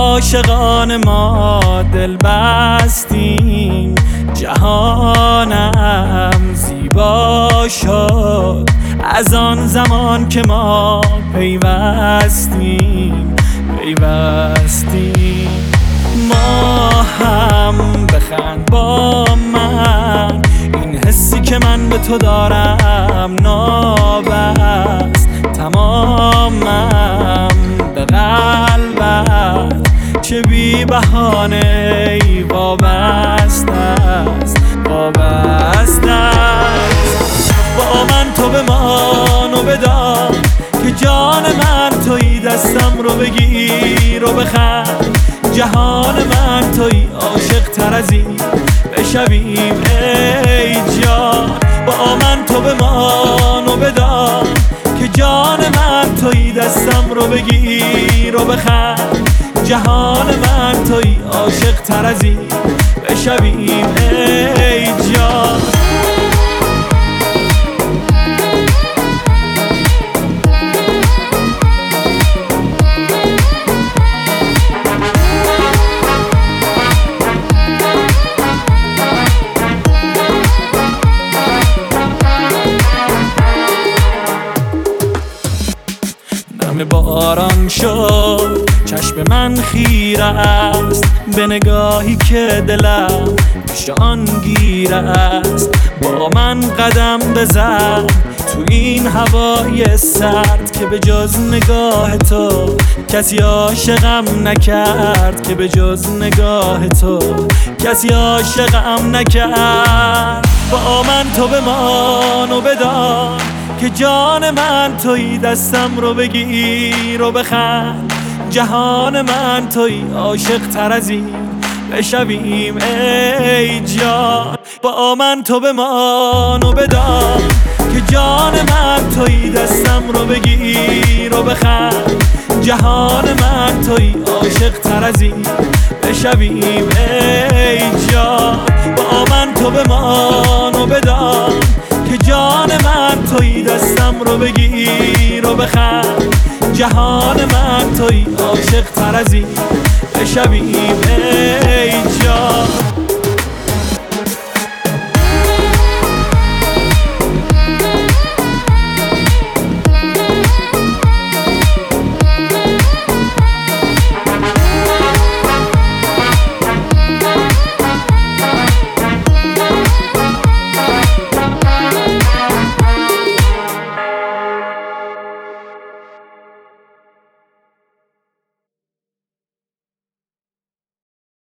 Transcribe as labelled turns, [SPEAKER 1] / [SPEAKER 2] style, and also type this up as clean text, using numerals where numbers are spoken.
[SPEAKER 1] عاشقان ما دل بستیم، جهانم زیبا شد از آن زمان که ما پیوستیم. ما هم بخند با من، این حسی که من به تو دارم نابست تمامم به قلبت، چه بی بهانه ای وابسته است. با من تو بمان و بدان که جان من تویی، دستم رو بگیر و بخند، جهان من تویی، عاشق تر از این بشویم ای جان. با من تو بمان و بدان که جان من تویی، دستم رو بگیر و بخند، جهان من تویی، عاشق تر از این بشویم ای جان. باران شد چشم من خیره است به نگاهی که دلم پیش آن گیره است. با من قدم بزن تو این هوای سرد که به جز نگاه تو کسی عاشقم نکرد، که به جز نگاه تو کسی عاشقم نکرد. با من تو بمان و بدان که جان من تویی، دستم رو بگیر و بخند، جهان من تویی، عاشق تر از این بشویم ای جان. با من تو بمان و بدان که جان من تویی، دستم رو بگیر و بخند، جهان من تویی، عاشق تر از این بشویم ای جان. با من تو بمان و بدان که جان من تویی، دستم رو بگیر و بخند، جهان من تویی، عاشق تر از این بشویم ای جان.